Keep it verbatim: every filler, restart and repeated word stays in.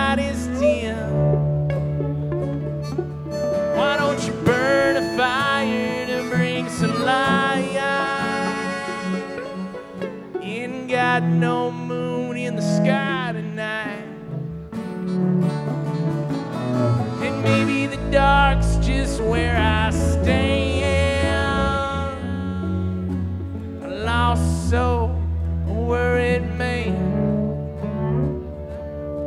night is dim, why don't you burn a fire to bring some light? Ain't got no moon in the sky tonight, and maybe the dark's just where I stay.